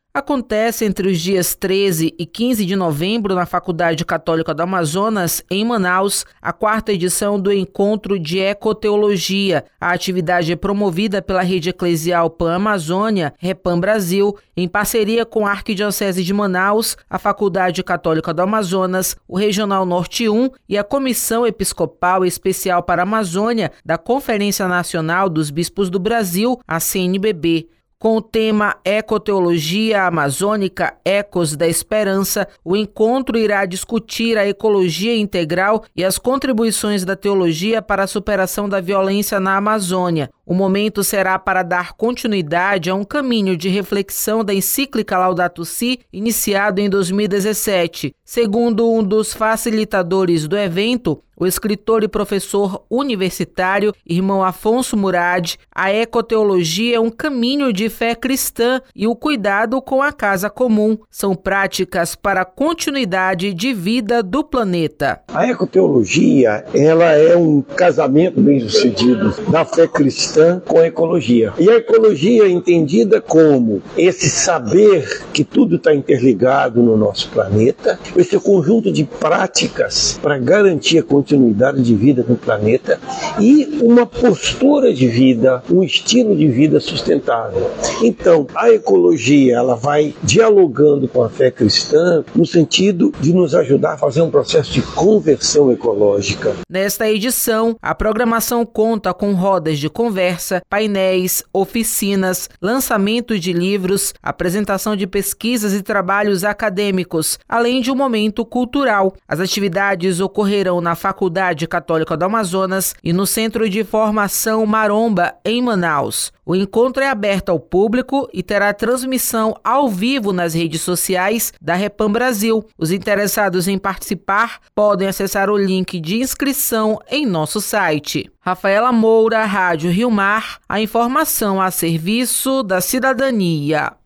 Acontece entre os dias 13 e 15 de novembro na Faculdade Católica do Amazonas, em Manaus, a 4ª edição do Encontro de Ecoteologia. A atividade é promovida pela Rede Eclesial Pan-Amazônia, Repam Brasil, em parceria com a Arquidiocese de Manaus, a Faculdade Católica do Amazonas, o Regional Norte 1 e a Comissão Episcopal Especial para a Amazônia da Conferência Nacional dos Bispos do Brasil, a CNBB. Com o tema Ecoteologia Amazônica, Ecos da Esperança, o encontro irá discutir a ecologia integral e as contribuições da teologia para a superação da violência na Amazônia. O momento será para dar continuidade a um caminho de reflexão da encíclica Laudato Si, iniciado em 2017. Segundo um dos facilitadores do evento, o escritor e professor universitário, irmão Afonso Murad, a ecoteologia é um caminho de fé cristã e o cuidado com a casa comum. São práticas para a continuidade de vida do planeta. A ecoteologia, ela é um casamento bem-sucedido da fé cristã com a ecologia. E a ecologia é entendida como esse saber que tudo está interligado no nosso planeta, esse conjunto de práticas para garantir a continuidade de vida no planeta e uma postura de vida, um estilo de vida sustentável. Então, a ecologia, ela vai dialogando com a fé cristã no sentido de nos ajudar a fazer um processo de conversão ecológica. Nesta edição, a programação conta com rodas de conversa, painéis, oficinas, lançamento de livros, apresentação de pesquisas e trabalhos acadêmicos, além de um momento cultural. As atividades ocorrerão na Faculdade Católica do Amazonas e no Centro de Formação Maromba, em Manaus. O encontro é aberto ao público e terá transmissão ao vivo nas redes sociais da Repam Brasil. Os interessados em participar podem acessar o link de inscrição em nosso site. Rafaela Moura, Rádio Rio Mar, a informação a serviço da cidadania.